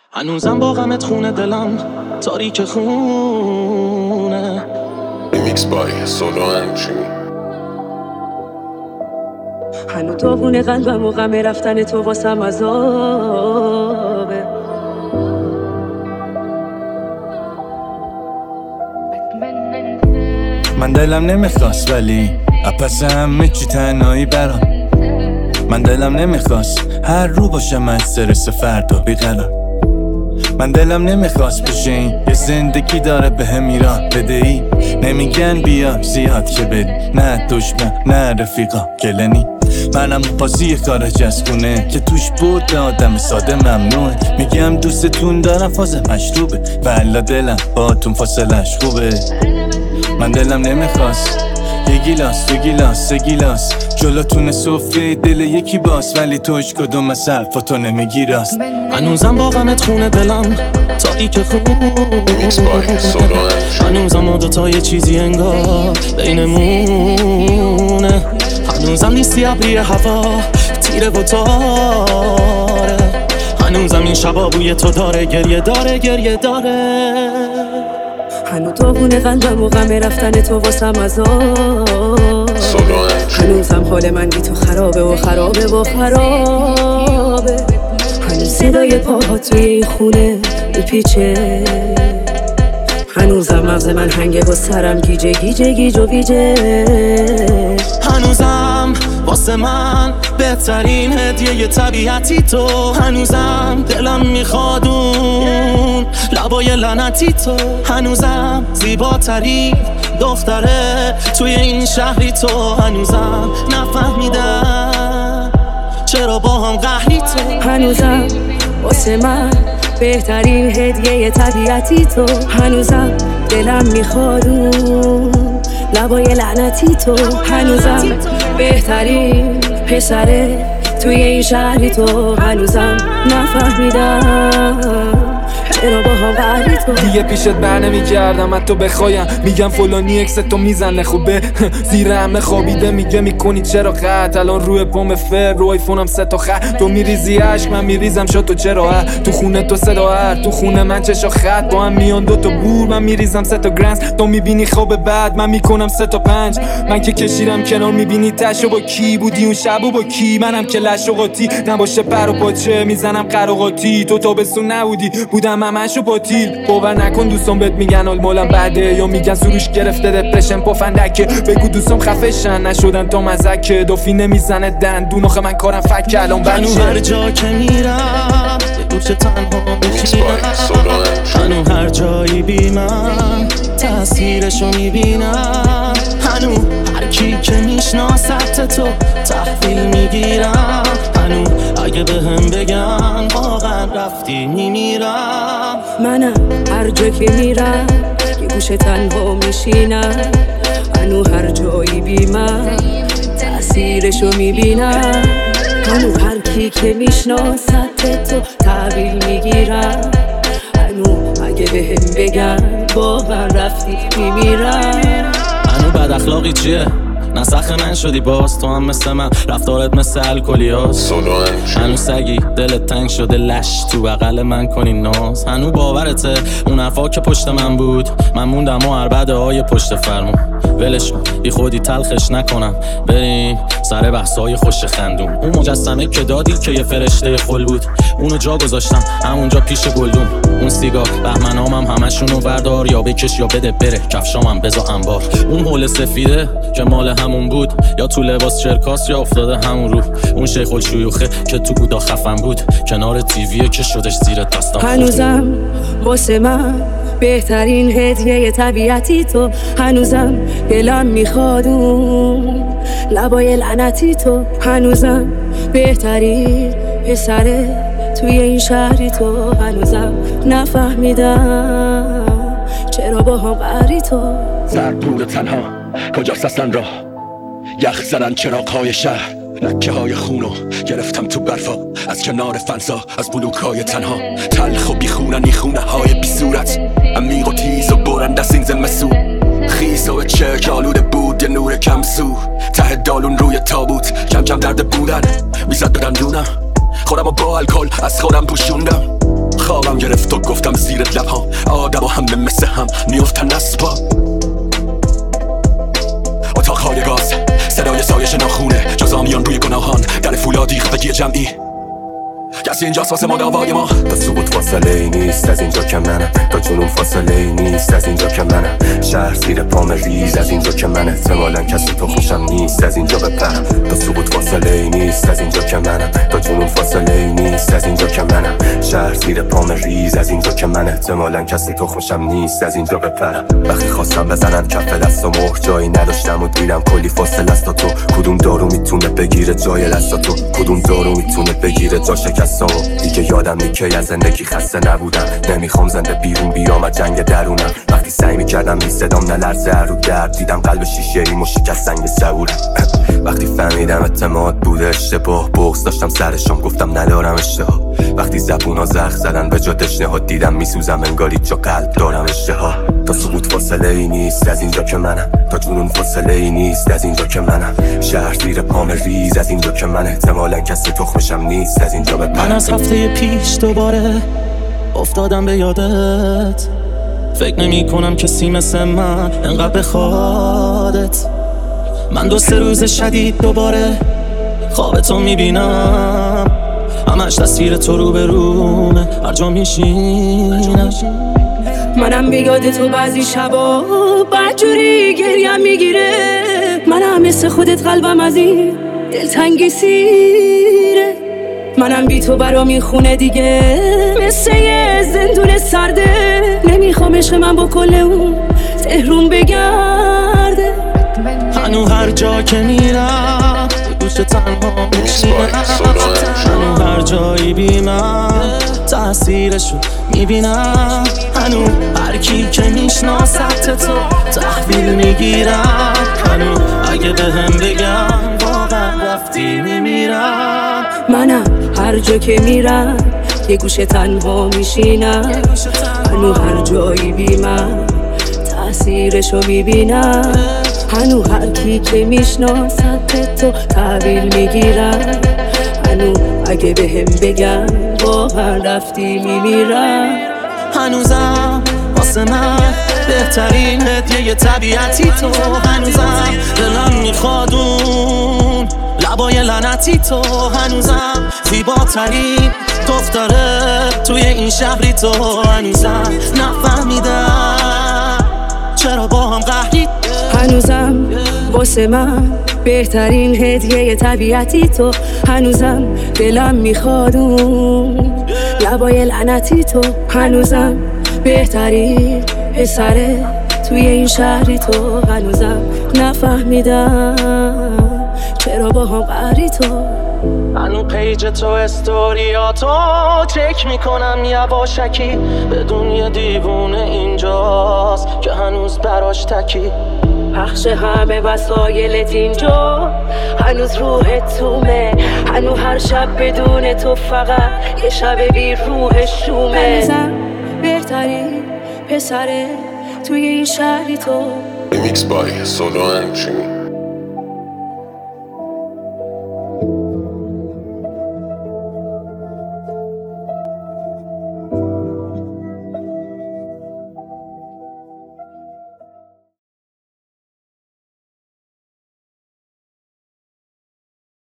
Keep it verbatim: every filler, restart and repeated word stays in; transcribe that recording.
هنوزم با غمت خونه دلم تاریک خونه. ریمیکس بای سولو انچی. هنو داغون قلبم و غم رفتن تو واسم عذابه. من دلم نمیخواست ولی اپس همه چی تنهایی برام. من دلم نمیخواست هر رو باشم از سرس فردا بیقرار. من دلم نمیخواست بشه این یه زندگی داره به هم ایران بدهی. نمیگن بیا زیاد که بدی، نه دشمن نه رفیقا گلنی. منم بازی خارج از خونه که توش برد آدم ساده ممنوعه. میگم دوستتون دارم فاز مشروبه، والا دلم باهاتون فاصلش خوبه. من دلم نمیخواست یه گیلاس دو گیلاس سه گیلاس جلوتون صفحه دل یکی باز، ولی توش کدوم از حرفاتو نمیگی راست. هنوزم با غمت خونه دلم تاریک خونه. هنوزم ما دوتا یه چیزی انگار بینمونه. هنوزم نیستی ابری هوا تیره و تاره. هنوزم این شبا بوی تو داره گریه داره گریه داره. هنو داغون قلبم و غم رفتن تو واسم عذاب. هنوزم حال من بی تو خرابه و خرابه و خرابه. هنوز صدای پاها توی این خونه میپیچه. هنوزم مغز من هنگه و سرم گیجه گیجه گیج و بیجه. هنوزم واسه من بهترین هدیه طبیعتی تو. هنوزم دلم میخوادون لبای لعنتی تو. هنوزم زیباترین دختره توی این شهری تو. هنوزم نفهمیدم چرا با هم قهری تو. هنوزم واسه من بهترین هدیه طبیعتی تو. هنوزم دلم میخوادون لبای لعنتی تو. هنوزم بهترین پسره توی این شهری تو. هنوزم نفهمیدم چرا با هم قهری تو. دیگه پیشت بر نمیگردم حتی بخوایم. میگم فلانی اکس تو میزنه خوبه زیر همه خوابیده. میگه میکنی چرا خط الان روی پام فر رو آیفونم سه تا خط. تو میریزی عشق من میریزم شد تو چرا ها. تو خونه تو صدا هر تو خونه من چشا خط با هم میان دو تا بور. من میریزم سه تا گرنز تو میبینی خواب بعد من میکنم سه تا پنج. من که کشیرم کنار میبینی تشو با کی بودی اون شب و با کی. منم که لش و قاطی نباشه پر و پاچه میزنم قراقاتی. تو تابستون نبودی بودم همشو باطیل. باور نکن دوستان بهت میگن حال مالم بعده یا میگن سروش گرفته دپرشن پفندکه. بگو دوستام خفشن نشدن تا مزکه. دافی نمیزنه دندون آخه من کارم فک الان بنوشه. هر جا که میرم یه دوست تنها میشینم. هنو هر جایی بی من تأثیرشو میبینم. هنو هر کی که میشناست تو تحویل میگیرم. هنو اگه به هم بگن واقعا رفتی میمیرم. منم هر جا که میرم یه گوشه تنها میشینم. هنو هر جایی بی من تأثیرشو میبینم. هنو هر کی که میشناست تو تحویل میگیرم. هنو اگه به هم بگن واقعا رفتی میمیرم. هنو بد اخلاقی چیه؟ نسخ من شدی باز تو هم مثل من رفتارت مثل الکلی هاست. هنو سگی دلت تنگ شده لش تو بغل من کنی ناز. هنو باورته اون حرفا که پشت من بود من موندم و عربده های پشت فرمون. ولش کن بی خودی تلخش نکنم بریم سر بحثای خوش خندون. اون مجسمه که دادی که یه فرشته خل بود اونو جا گذاشتم همونجا پیش گلدون. اون سیگار بهمنامم همشونو بردار یا بکش یا بده بره کفشامم بذار انبار. اون حول سفیده که مال همون بود یا تو لباس چرکاس یا افتاده همون رو. اون شیخ الشیوخه که تو بودا خفن بود کنار تیویه که شدش زیر دستم. هنوزم واسه من بهترین هدیه طبیعتی تو. هنوزم دلم میخوادون لبای لعنتی تو. هنوزم بهترین پسره توی این شهری تو. هنوزم نفهمیدم چرا با هم قهری تو. زرد بود تنها کجاست اصلا راه یخ زدن چراغ‌های شهر. لکه های خونو گرفتم تو برفا از کنار فنسا از بلوک های تنها. تلخ و بیخوننی خونه های بی صورت عمیق و تیز و برند از این زمسو. خیز و چرک آلوده بود یه نور کم سو. ته دالون روی تابوت کم کم درد بودن میزد بدن دونم. خودم با الکل از خودم پوشوندم. خوابم زیر لبها آدم و همه مثل هم میفتن نصبا اتاقهای گاز صدای سایش ناخونه جزامیان روی گناهان در فولادی خفگی جمعی کسی اینجاست واسه مداوای ما تا سقوط فاصله ای نیست از اینجا که منم تا جنون فاصله ای نیست از اینجا که منم شهر زیر پام ریز از اینجا که من احتمالاً کسی تو خوشم نیست از اینجا بپرم تا سقوط فاصله ای نیست از اینجا که منم تا جنون فاصله ای نیست از اینجا که منم شهر زیر پام ریز از اینجا که من احتمالاً کسی تو خوشم نیست از اینجا بپرم وقتی خواستم بزنن کف دست و مهر جایی نداشتم و دیدم کلی فاصله است تا تو کدوم دارو میتونه بگیره جای دست تو کدوم دارو میتونه بگیره جا شکست دیگه یادم نی که از زندگی خسته نبودم نمیخوام زنده بیرون بیام از جنگ درونم وقتی سعی میکردم بی صدام نلرزه رو درد دیدم قلب شیشه ای مشکست سنگ صبورم وقتی فهمیدم اعتماد بوده اشتباه بغض داشتم سرشم گفتم ندارم اشتها وقتی زبونا زخم زدن به جا تشنه ها دیدم میسوزم انگاری جا قلب دارم اشتها تا سقوط فاصله ای نیست از اینجا که منم تا جنون فاصله ای نیست از اینجا که منم شهر زیر پام ریز از اینجا که من احتمالاً کسی تخمشم نیست از اینجا بپرم من از هفته پیش دوباره افتادم به یادت فکر نمی کنم کسی مثل من انقدر بخوادت من دو سه روز شدید دوباره خواب تو میبینم همش تصویر تو رو به رومه هر جا میشینم منم به یاد تو بعضی شبا بدجوری گریم میگیره منم مثل خودت قلبم از این دلتنگی سیره منم بی تو برا میخونه دیگه مثل یه زندون سرده نمیخوام عشق من با کل اون تهرون بگرده هنو هر جا که میرم گوش تنها میشینم هنو هر جایی بیمم تأثیرشو میبینم هنو هر کی که میشناست تو تحویل میگیرم هنو اگه به هم بگم واقعا رفتی میمیرم منم هر جا که میرم یه گوشه تنها میشینم هنو هر جایی بیمم تأثیرشو میبینم هنو هر کی که میشناست تو تحویل میگیرم هنو اگه به هم بگم واقعا رفتی میمیرم هنوزم واسه من بهترین هدیه طبیعتی تو هنوزم دلم میخوادون لبای لعنتی تو هنوزم زیباترین دختره توی این شهری تو هنوزم نفهمیدم چرا با هم قهری هنوزم واسه من بهترین هدیه طبیعتی تو هنوزم دلم میخوادون لبای لعنتی تو هنوزم بهترین پسره توی این شهری تو هنوزم نفهمیدم چرا با هم قهری تو هنو پیج تو استوریاتو چک میکنم یواشکی بدون یه دیوونه اینجاست که هنوز براش تکی پخش همه وسایلت اینجا هنوز روحت تومه هنو هر شب بدون تو فقط یه شب بی روح شومه هنوزم بهترین پسره توی این شهری تو Remix by Solo and Jimmy.